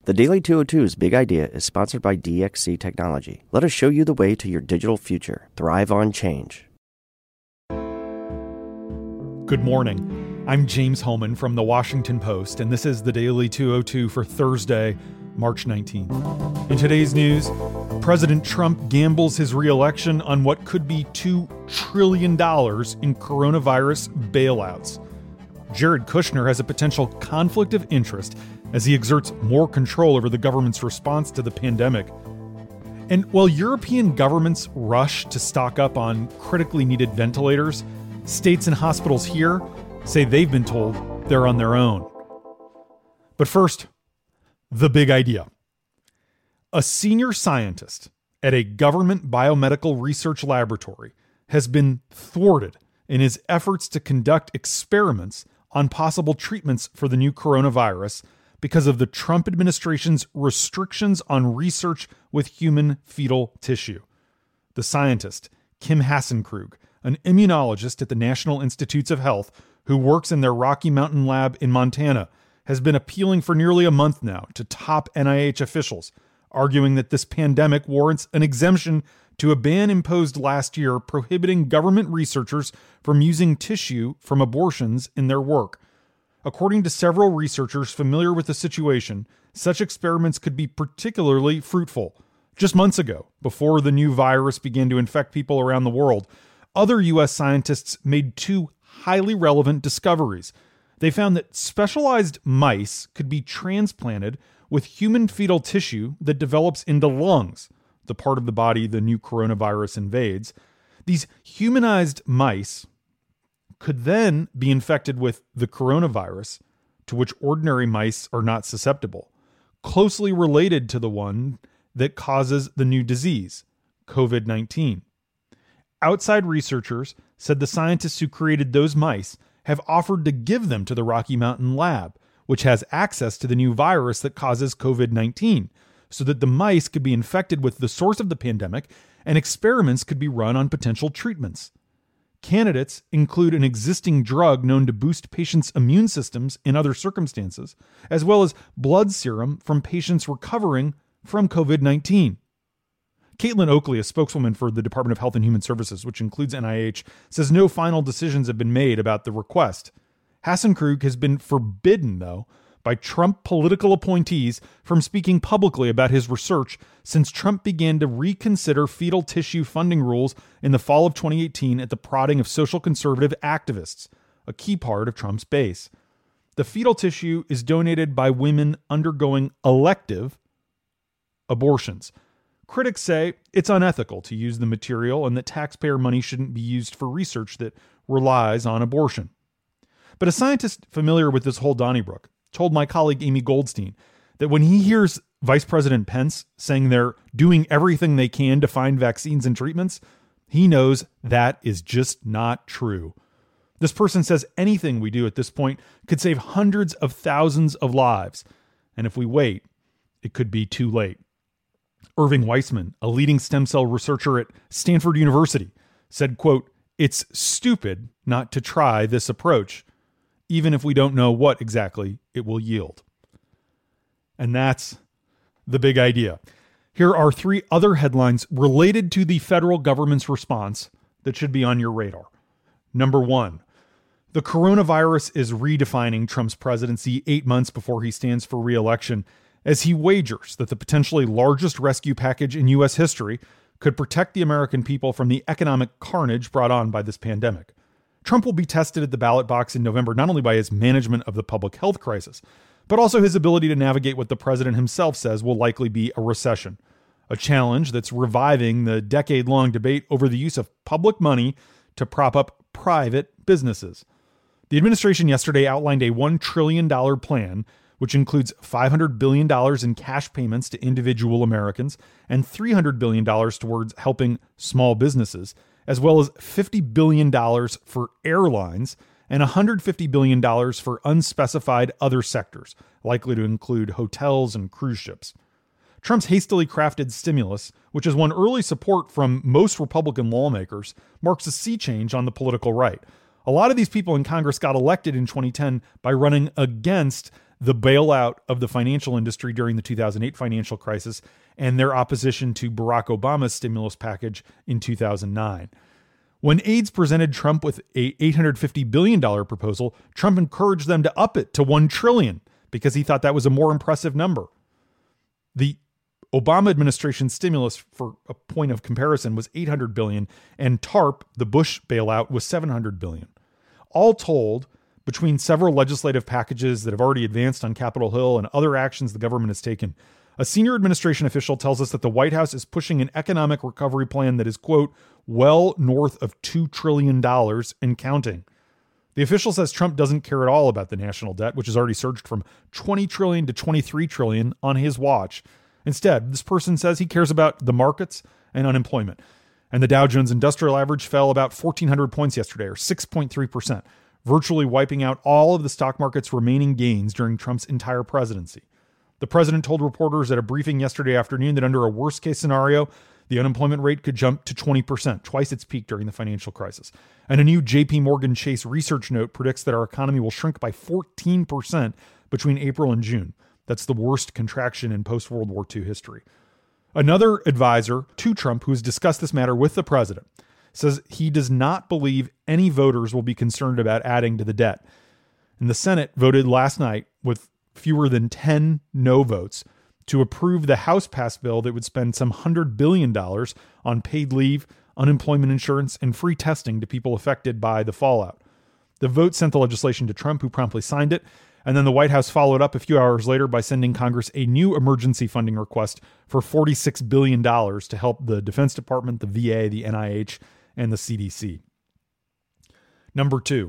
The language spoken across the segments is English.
The Daily 202's Big Idea is sponsored by DXC Technology. Let us show you the way to your digital future. Thrive on change. Good morning. I'm James Holman from The Washington Post, and this is the Daily 202 for Thursday, March 19th. In today's news, President Trump gambles his re-election on what could be $2 trillion in coronavirus bailouts. Jared Kushner has a potential conflict of interest as he exerts more control over the government's response to the pandemic. And while European governments rush to stock up on critically needed ventilators, states and hospitals here say they've been told they're on their own. But first, the big idea. A senior scientist at a government biomedical research laboratory has been thwarted in his efforts to conduct experiments on possible treatments for the new coronavirus because of the Trump administration's restrictions on research with human fetal tissue. The scientist, Kim Hassenkrug, an immunologist at the National Institutes of Health who works in their Rocky Mountain lab in Montana, has been appealing for nearly a month now to top NIH officials, arguing that this pandemic warrants an exemption to a ban imposed last year prohibiting government researchers from using tissue from abortions in their work. According to several researchers familiar with the situation, such experiments could be particularly fruitful. Just months ago, before the new virus began to infect people around the world, other U.S. scientists made two highly relevant discoveries. They found that specialized mice could be transplanted with human fetal tissue that develops into lungs, the part of the body the new coronavirus invades. These humanized mice could then be infected with the coronavirus, to which ordinary mice are not susceptible, closely related to the one that causes the new disease, COVID-19. Outside researchers said the scientists who created those mice have offered to give them to the Rocky Mountain lab, which has access to the new virus that causes COVID-19, so that the mice could be infected with the source of the pandemic and experiments could be run on potential treatments. Candidates include an existing drug known to boost patients' immune systems in other circumstances, as well as blood serum from patients recovering from COVID-19. Caitlin Oakley, a spokeswoman for the Department of Health and Human Services, which includes NIH, says no final decisions have been made about the request. Hassenkrug has been forbidden, though, by Trump political appointees from speaking publicly about his research since Trump began to reconsider fetal tissue funding rules in the fall of 2018 at the prodding of social conservative activists, a key part of Trump's base. The fetal tissue is donated by women undergoing elective abortions. Critics say it's unethical to use the material and that taxpayer money shouldn't be used for research that relies on abortion. But a scientist familiar with this whole Donnybrook told my colleague Amy Goldstein that when he hears Vice President Pence saying they're doing everything they can to find vaccines and treatments, he knows that is just not true. This person says anything we do at this point could save hundreds of thousands of lives. And if we wait, it could be too late. Irving Weissman, a leading stem cell researcher at Stanford University, said, quote, "It's stupid not to try this approach, even if we don't know what exactly it will yield." And that's the big idea. Here are three other headlines related to the federal government's response that should be on your radar. Number one, the coronavirus is redefining Trump's presidency 8 months before he stands for re-election, as he wagers that the potentially largest rescue package in U.S. history could protect the American people from the economic carnage brought on by this pandemic. Trump will be tested at the ballot box in November not only by his management of the public health crisis, but also his ability to navigate what the president himself says will likely be a recession, a challenge that's reviving the decade-long debate over the use of public money to prop up private businesses. The administration yesterday outlined a $1 trillion plan, which includes $500 billion in cash payments to individual Americans and $300 billion towards helping small businesses, as well as $50 billion for airlines and $150 billion for unspecified other sectors, likely to include hotels and cruise ships. Trump's hastily crafted stimulus, which has won early support from most Republican lawmakers, marks a sea change on the political right. A lot of these people in Congress got elected in 2010 by running against the bailout of the financial industry during the 2008 financial crisis and their opposition to Barack Obama's stimulus package in 2009. When aides presented Trump with a $850 billion proposal, Trump encouraged them to up it to $1 trillion because he thought that was a more impressive number. The Obama administration stimulus, for a point of comparison, was $800 billion, and TARP, the Bush bailout, was $700 billion. All told, between several legislative packages that have already advanced on Capitol Hill and other actions the government has taken, a senior administration official tells us that the White House is pushing an economic recovery plan that is, quote, well north of $2 trillion and counting. The official says Trump doesn't care at all about the national debt, which has already surged from $20 trillion to $23 trillion on his watch. Instead, this person says he cares about the markets and unemployment. And the Dow Jones Industrial Average fell about 1,400 points yesterday, or 6.3%, virtually wiping out all of the stock market's remaining gains during Trump's entire presidency. The president told reporters at a briefing yesterday afternoon that under a worst-case scenario, the unemployment rate could jump to 20%, twice its peak during the financial crisis. And a new J.P. Morgan Chase research note predicts that our economy will shrink by 14% between April and June. That's the worst contraction in post-World War II history. Another advisor to Trump who has discussed this matter with the president says he does not believe any voters will be concerned about adding to the debt. And the Senate voted last night with fewer than 10 no votes to approve the House-passed bill that would spend some $100 billion on paid leave, unemployment insurance, and free testing to people affected by the fallout. The vote sent the legislation to Trump, who promptly signed it, and then the White House followed up a few hours later by sending Congress a new emergency funding request for $46 billion to help the Defense Department, the VA, the NIH, and the CDC. Number 2,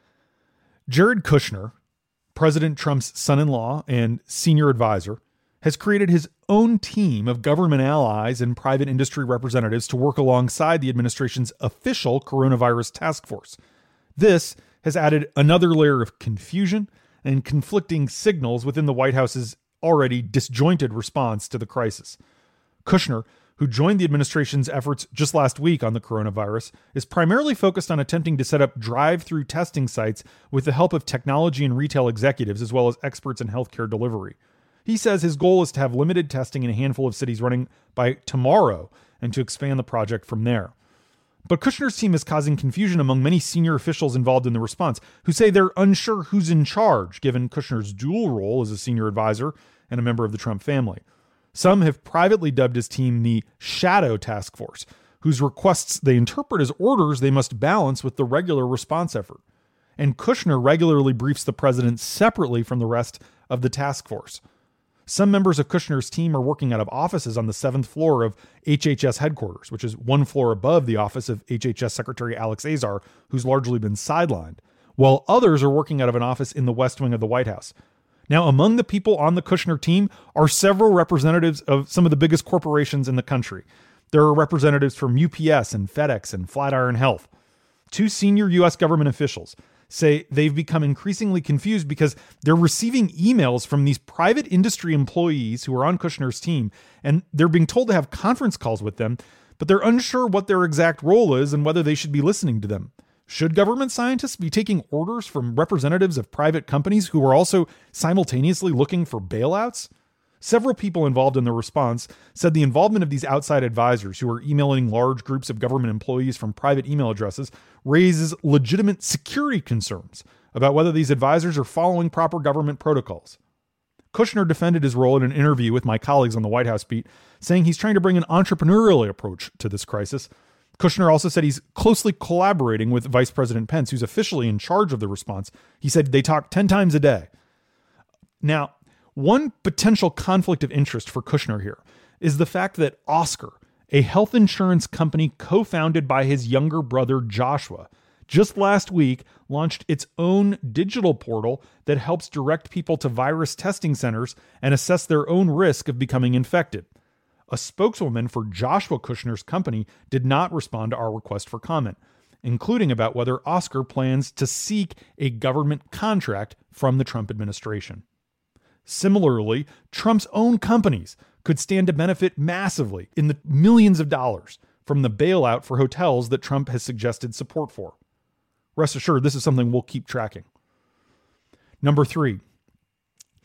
Jared Kushner, President Trump's son-in-law and senior advisor, has created his own team of government allies and private industry representatives to work alongside the administration's official coronavirus task force. This has added another layer of confusion and conflicting signals within the White House's already disjointed response to the crisis. Kushner, who joined the administration's efforts just last week on the coronavirus, is primarily focused on attempting to set up drive-through testing sites with the help of technology and retail executives, as well as experts in healthcare delivery. He says his goal is to have limited testing in a handful of cities running by tomorrow and to expand the project from there. But Kushner's team is causing confusion among many senior officials involved in the response, who say they're unsure who's in charge, given Kushner's dual role as a senior advisor and a member of the Trump family. Some have privately dubbed his team the Shadow Task Force, whose requests they interpret as orders they must balance with the regular response effort. And Kushner regularly briefs the president separately from the rest of the task force. Some members of Kushner's team are working out of offices on the 7th floor of HHS headquarters, which is one floor above the office of HHS Secretary Alex Azar, who's largely been sidelined, while others are working out of an office in the West Wing of the White House. Now, among the people on the Kushner team are several representatives of some of the biggest corporations in the country. There are representatives from UPS and FedEx and Flatiron Health. 2 senior U.S. government officials say they've become increasingly confused because they're receiving emails from these private industry employees who are on Kushner's team, and they're being told to have conference calls with them, but they're unsure what their exact role is and whether they should be listening to them. Should government scientists be taking orders from representatives of private companies who are also simultaneously looking for bailouts? Several people involved in the response said the involvement of these outside advisors who are emailing large groups of government employees from private email addresses raises legitimate security concerns about whether these advisors are following proper government protocols. Kushner defended his role in an interview with my colleagues on the White House beat, saying he's trying to bring an entrepreneurial approach to this crisis. Kushner also said he's closely collaborating with Vice President Pence, who's officially in charge of the response. He said they talk 10 times a day. Now, one potential conflict of interest for Kushner here is the fact that Oscar, a health insurance company co-founded by his younger brother Joshua, just last week launched its own digital portal that helps direct people to virus testing centers and assess their own risk of becoming infected. A spokeswoman for Joshua Kushner's company did not respond to our request for comment, including about whether Oscar plans to seek a government contract from the Trump administration. Similarly, Trump's own companies could stand to benefit massively in the millions of dollars from the bailout for hotels that Trump has suggested support for. Rest assured, this is something we'll keep tracking. Number 3,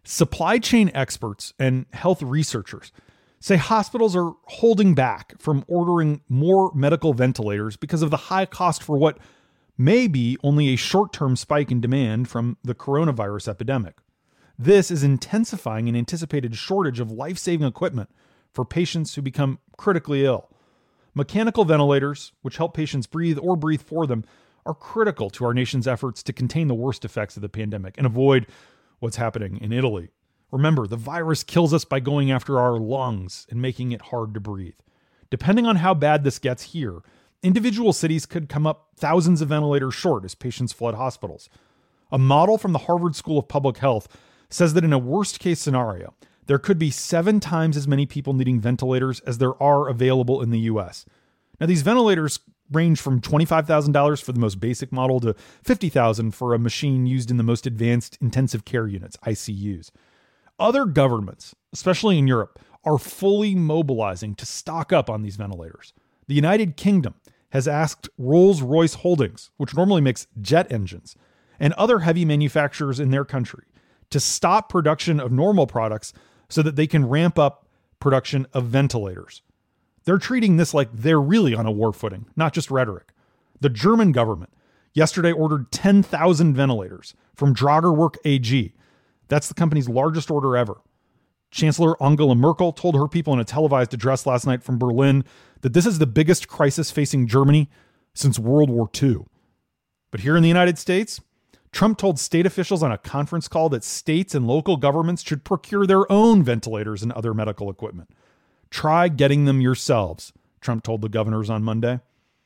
Supply chain experts and health researchers say hospitals are holding back from ordering more medical ventilators because of the high cost for what may be only a short-term spike in demand from the coronavirus epidemic. This is intensifying an anticipated shortage of life-saving equipment for patients who become critically ill. Mechanical ventilators, which help patients breathe or breathe for them, are critical to our nation's efforts to contain the worst effects of the pandemic and avoid what's happening in Italy. Remember, the virus kills us by going after our lungs and making it hard to breathe. Depending on how bad this gets here, individual cities could come up thousands of ventilators short as patients flood hospitals. A model from the Harvard School of Public Health says that in a worst-case scenario, there could be 7 times as many people needing ventilators as there are available in the U.S. Now, these ventilators range from $25,000 for the most basic model to $50,000 for a machine used in the most advanced intensive care units, ICUs. Other governments, especially in Europe, are fully mobilizing to stock up on these ventilators. The United Kingdom has asked Rolls-Royce Holdings, which normally makes jet engines, and other heavy manufacturers in their country to stop production of normal products so that they can ramp up production of ventilators. They're treating this like they're really on a war footing, not just rhetoric. The German government yesterday ordered 10,000 ventilators from Dragerwerk AG. That's the company's largest order ever. Chancellor Angela Merkel told her people in a televised address last night from Berlin that this is the biggest crisis facing Germany since World War II. But here in the United States, Trump told state officials on a conference call that states and local governments should procure their own ventilators and other medical equipment. Try getting them yourselves, Trump told the governors on Monday.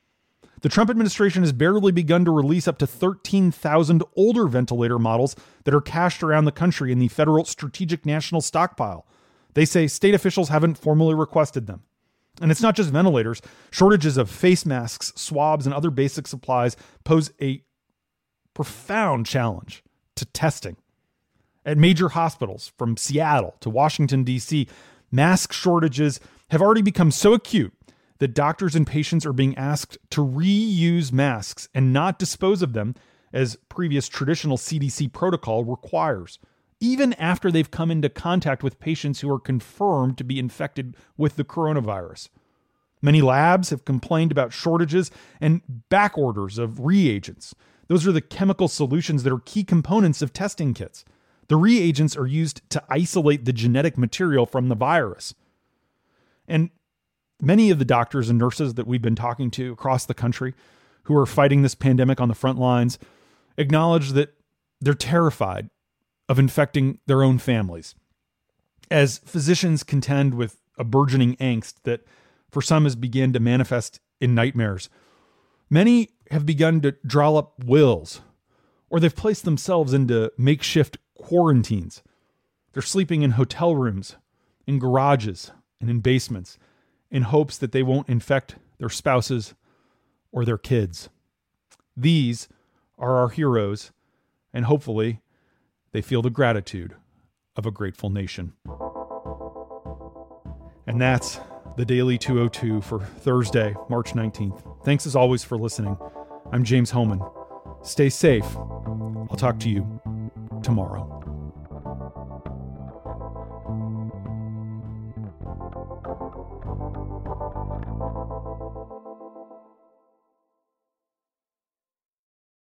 The Trump administration has barely begun to release up to 13,000 older ventilator models that are cached around the country in the federal strategic national stockpile. They say state officials haven't formally requested them. And it's not just ventilators. Shortages of face masks, swabs, and other basic supplies pose a profound challenge to testing. At major hospitals, from Seattle to Washington, D.C., mask shortages have already become so acute that doctors and patients are being asked to reuse masks and not dispose of them as previous traditional CDC protocol requires, even after they've come into contact with patients who are confirmed to be infected with the coronavirus. Many labs have complained about shortages and back orders of reagents. Those are the chemical solutions that are key components of testing kits. The reagents are used to isolate the genetic material from the virus. And many of the doctors and nurses that we've been talking to across the country who are fighting this pandemic on the front lines acknowledge that they're terrified of infecting their own families, as physicians contend with a burgeoning angst that for some has begun to manifest in nightmares. Many have begun to draw up wills, or they've placed themselves into makeshift quarantines. They're sleeping in hotel rooms, in garages, and in basements in hopes that they won't infect their spouses or their kids. These are our heroes, and hopefully they feel the gratitude of a grateful nation. And that's the Daily 202 for Thursday, March 19th. Thanks as always for listening. I'm James Hohmann. Stay safe. I'll talk to you tomorrow.